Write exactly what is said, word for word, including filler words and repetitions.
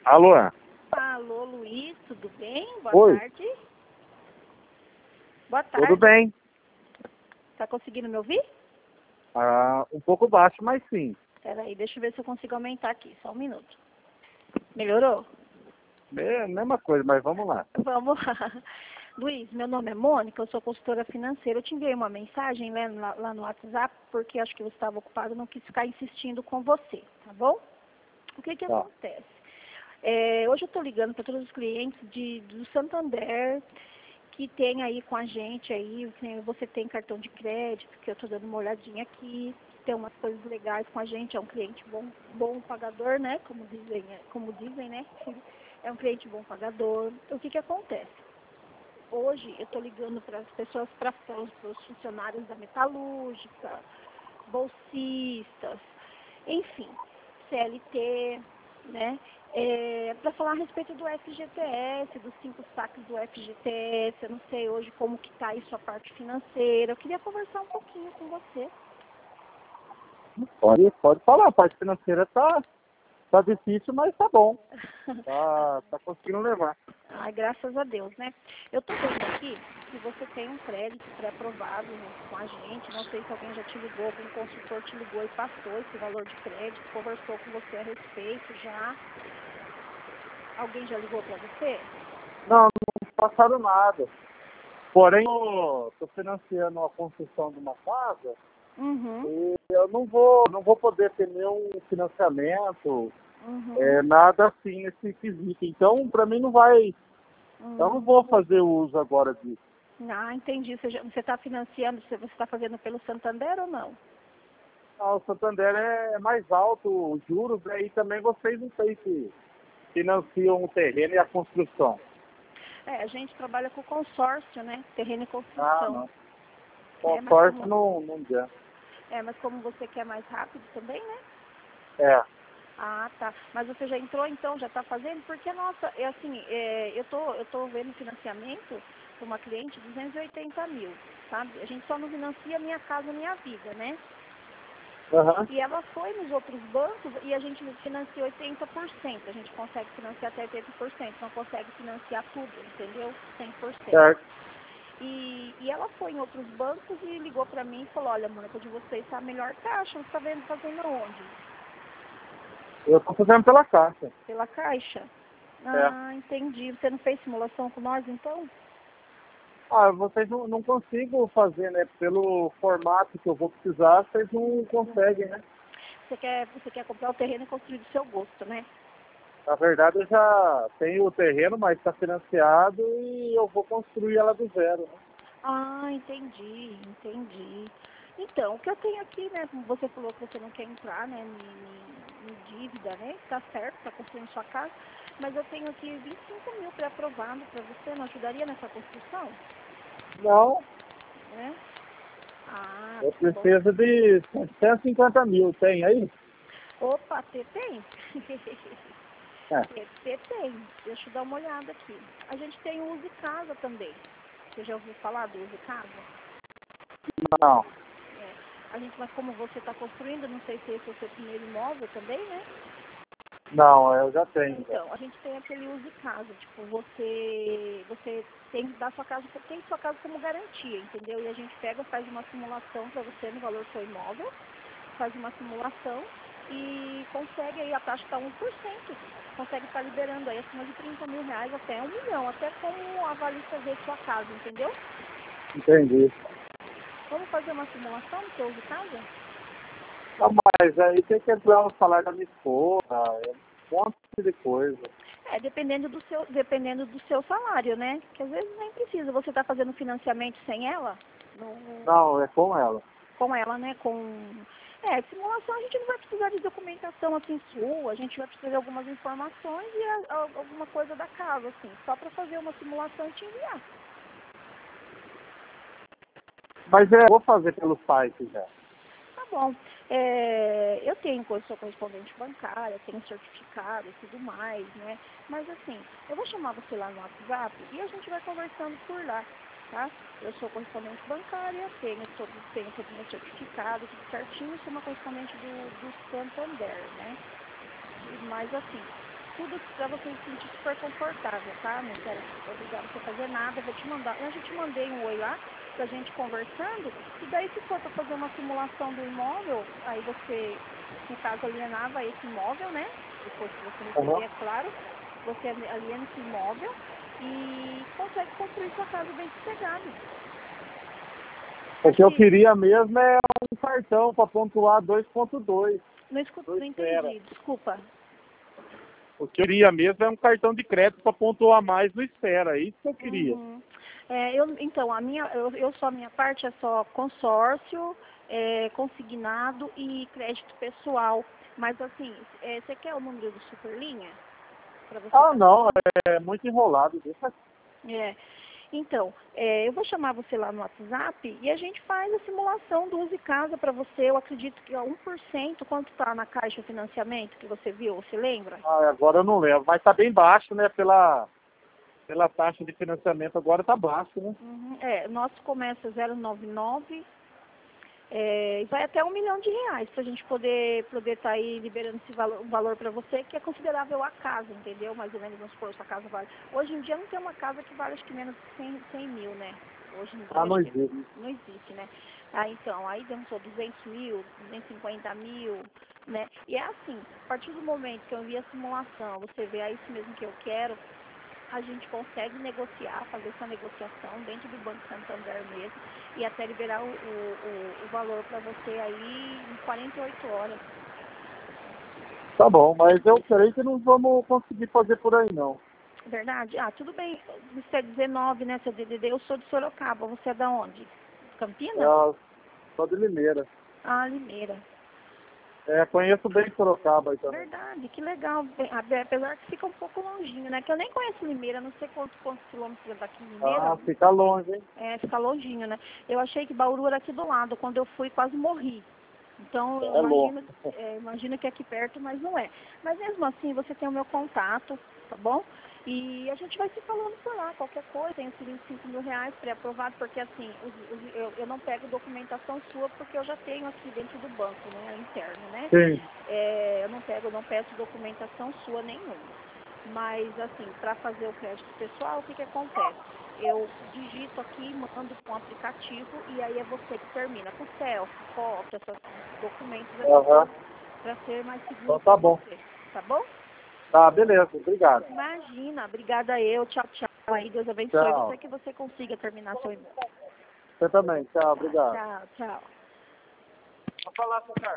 Alô? Alô, Luiz, tudo bem? Boa Oi. tarde. Boa tarde. Tudo bem? Tá conseguindo me ouvir? Ah, um pouco baixo, mas sim. Peraí, deixa eu ver se eu consigo aumentar aqui, só um minuto. Melhorou? É a mesma coisa, mas vamos lá. Vamos lá. Luiz, meu nome é Mônica, eu sou consultora financeira. Eu te enviei uma mensagem né, lá, lá no WhatsApp, porque acho que você estava ocupado e não quis ficar insistindo com você, tá bom? O que que Tá. acontece? É, hoje eu estou ligando para todos os clientes de, do Santander que tem aí com a gente aí, que você tem cartão de crédito, que eu estou dando uma olhadinha aqui, tem umas coisas legais com a gente, é um cliente bom, bom pagador, né? Como dizem, como dizem, né? É um cliente bom pagador. O que que acontece? Hoje eu estou ligando para as pessoas, para os funcionários da metalúrgica, bolsistas, enfim, C L T, né? É, para falar a respeito do F G T S, dos cinco saques do F G T S, eu não sei hoje como que está aí sua parte financeira. Eu queria conversar um pouquinho com você. Pode, pode falar, a parte financeira tá, tá difícil, mas tá bom. Tá, tá conseguindo levar. Ai, graças a Deus, né? Eu estou vendo aqui que você tem um crédito pré-aprovado com a gente. Não sei se alguém já te ligou, algum consultor te ligou e passou esse valor de crédito, conversou com você a respeito já. Alguém já ligou para você? Não, não passaram nada. Porém, eu tô financiando a construção de uma casa Uhum, e eu não vou, não vou poder ter nenhum financiamento, uhum, é, nada assim nesse quesito. Então, para mim não vai, eu uhum. não vou fazer uso agora disso. Ah, entendi. Você está financiando, você está fazendo pelo Santander ou não? Ah, o Santander é mais alto os juros, né? E também vocês não sei se financiam o terreno e a construção. É, a gente trabalha com consórcio, né? Terreno e Ah, construção. não. É, mas Consórcio como, não, não dá. é, mas como você quer mais rápido também, né? É. Ah, tá. Mas você já entrou então, já está fazendo? Porque, nossa, é assim, é, eu tô, eu tô vendo financiamento para uma cliente duzentos e oitenta mil, sabe? A gente só não financia Minha Casa Minha Vida, né? Aham. E ela foi nos outros bancos e a gente financia oitenta por cento. A gente consegue financiar até oitenta por cento, não consegue financiar tudo, entendeu? cem por cento. Certo. E, e ela foi em outros bancos e ligou para mim e falou, olha, Mônica, de vocês está a melhor taxa, você está vendo fazendo aonde? Eu estou fazendo pela Caixa. Pela Caixa? É. Ah, entendi. Você não fez simulação com nós, então? Ah, vocês não, não consigo fazer, né? Pelo formato que eu vou precisar, vocês não conseguem, né? Você quer, você quer comprar o terreno e construir do seu gosto, né? Na verdade, eu já tenho o terreno, mas está financiado e eu vou construir ela do zero, né? Ah, entendi, entendi. Então, o que eu tenho aqui, né, como você falou que você não quer entrar, né, em, em dívida, né, tá certo, tá construindo sua casa, mas eu tenho aqui vinte e cinco mil pré-aprovado para você, não ajudaria nessa construção, Não, né? Ah, eu tá bom. preciso de cento e cinquenta mil. Tem aí? Opa, T tem? É. T tem, deixa eu dar uma olhada aqui. A gente tem o Use Casa também. Você já ouviu falar do Use Casa? Não. É. A gente, mas como você está construindo, não sei se esse é o seu primeiro imóvel também, né? Não, eu já tenho. Já. Então, a gente tem aquele Use Casa, tipo, você, você tem que dar sua casa, tem sua casa como garantia, entendeu? E a gente pega, faz uma simulação para você no valor do seu imóvel, faz uma simulação e consegue aí, a taxa está um por cento, consegue estar liberando aí acima de trinta mil reais até um milhão, até como avalista ver sua casa, entendeu? Entendi. Vamos fazer uma simulação do seu Use Casa? Não, mas aí tem que entrar no salário da minha esposa, é um monte de coisa. É, dependendo do seu, dependendo do seu salário, né? Que às vezes nem precisa. Você está fazendo financiamento sem ela? No, Não, é com ela. com ela, né? Com. É, simulação a gente não vai precisar de documentação assim sua, a gente vai precisar de algumas informações e a, a, alguma coisa da casa, assim, só para fazer uma simulação e te enviar. Mas é, vou fazer pelo site já. Tá bom. É, eu tenho, eu sou correspondente bancária, tenho certificado e tudo mais, né? Mas assim, eu vou chamar você lá no WhatsApp e a gente vai conversando por lá, tá? Eu sou correspondente bancária, tenho todo, tenho todo o meu certificado, tudo certinho, sou uma correspondente do, do Santander, né? Mas assim, tudo para você se sentir super confortável, tá? Não quero obrigar você a fazer nada, vou te mandar. Eu já te mandei um oi lá, pra gente conversando, e daí se for para fazer uma simulação do imóvel, aí você, no caso, alienava esse imóvel, né? Depois que você receber, Uhum. é claro, você aliena esse imóvel e consegue construir sua casa bem sossegado. O que eu queria mesmo é um cartão para pontuar dois ponto dois. Não, escuto, não Espera. entendi, desculpa. O que eu queria mesmo é um cartão de crédito para pontuar mais no Espera. É isso que eu queria. Uhum. É, eu, então, a minha, eu, eu só a minha parte é só consórcio, é, consignado e crédito pessoal. Mas assim, é, você quer o número do Superlinha? Pra você Ah, tá... não, é muito enrolado. Deixa aqui. É. Então, é, eu vou chamar você lá no WhatsApp e a gente faz a simulação do Use Casa para você. Eu acredito que é um por cento, quanto está na Caixa Financiamento que você viu, você lembra? Ah, agora eu não lembro, mas tá bem baixo, né? Pela, pela taxa de financiamento agora tá baixo, né? Uhum. É, nosso começa zero vírgula noventa e nove. É, e vai até um milhão de reais para a gente poder poder estar aí liberando esse valor, um valor para você que é considerável a casa, entendeu? Mais ou menos, vamos supor, sua casa vale. Hoje em dia não tem uma casa que vale acho que menos de cem, cem mil, né? Hoje em dia Ah, não acho que existe. não existe, né? Ah, então, aí vamos supor, duzentos mil, duzentos e cinquenta mil, né? E é assim, a partir do momento que eu vi a simulação, você vê, é isso mesmo que eu quero, a gente consegue negociar, fazer essa negociação dentro do Banco Santander mesmo e até liberar o, o, o, o valor para você aí em quarenta e oito horas. Tá bom, mas eu creio que não vamos conseguir fazer por aí, não. Verdade? Ah, tudo bem. Você é dezenove, né, seu D D D? Eu sou de Sorocaba. Você é da onde? Campinas? É, só de Limeira. Ah, Limeira. É, conheço bem Sorocaba aí também. Verdade, que legal. Bem, apesar que fica um pouco longinho, né? Que eu nem conheço Limeira, não sei quantos, quantos quilômetros daqui em Limeira. Ah, fica longe, hein? É, fica longinho, né? Eu achei que Bauru era aqui do lado. Quando eu fui, quase morri. Então, eu É longe. imagino, é, imagino que é aqui perto, mas não é. Mas mesmo assim, você tem o meu contato, tá bom? E a gente vai se falando por lá, qualquer coisa, tem esses vinte e cinco mil reais pré-aprovado, porque assim, os- os- eu, eu não pego documentação sua porque eu já tenho aqui dentro do banco, né, interno, né? Sim. É, eu não pego, eu não peço documentação sua nenhuma. Mas assim, para fazer o crédito pessoal, o que que acontece? Eu digito aqui, mando com o aplicativo e aí é você que termina com selfie, foto, esses documentos aqui Aham. para ser mais seguro Então para tá bom. você, tá bom? Tá, beleza. Obrigado. Imagina, obrigada eu, tchau, tchau. Aí Deus abençoe Tchau. você que você consiga terminar seu e-mail. Você também. Tchau, obrigado. Tchau, tchau. Vou falar, seu cara.